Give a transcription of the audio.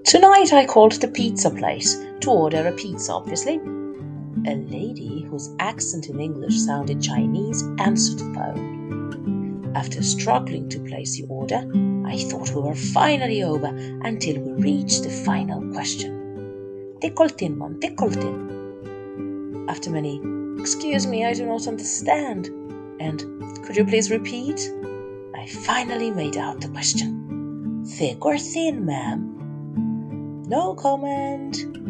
Tonight I called the pizza place to order a pizza, obviously. A lady whose accent in English sounded Chinese answered the phone. After struggling to place the order, I thought we were finally over until we reached the final question. Dekoltin, ma'am, dekoltin. After many, "Excuse me, I do not understand," and "Could you please repeat?" I finally made out the question. "Thick or thin, ma'am?" "No comment,"